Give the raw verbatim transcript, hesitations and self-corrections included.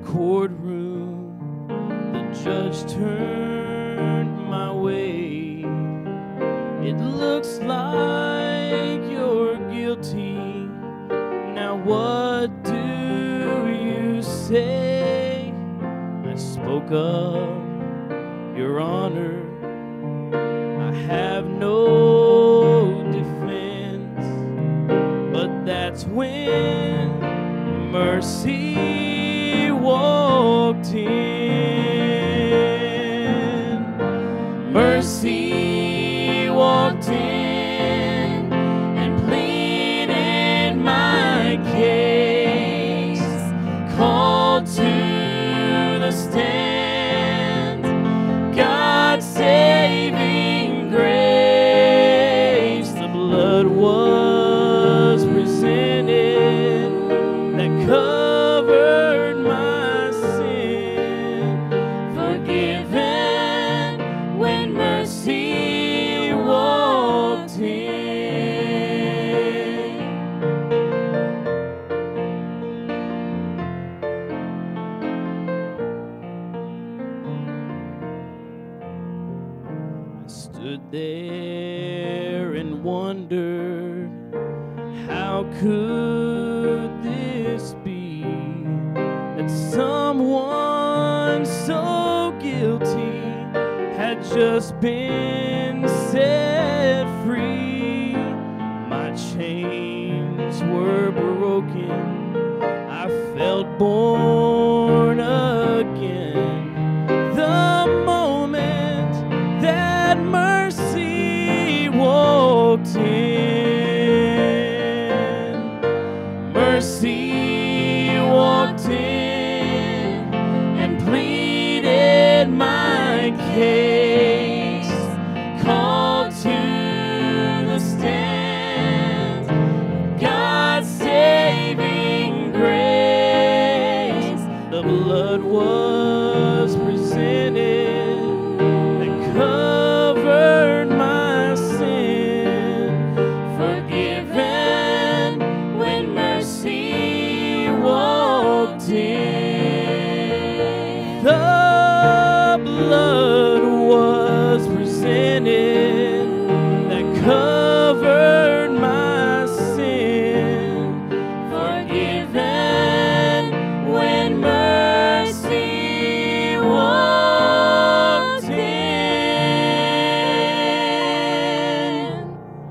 courtroom, the judge turned my way. It looks like you're guilty. Now what do you say? I spoke up, Your Honor, I have no defense. But that's when mercy walked in. Mercy walked in and pleaded my case, called to the stand God's saving grace. The blood was presented that covered my sin, forgiven when mercy walked in. I stood there and wondered, how could this be, that someone so guilty had just been set free? My chains were broken, I felt born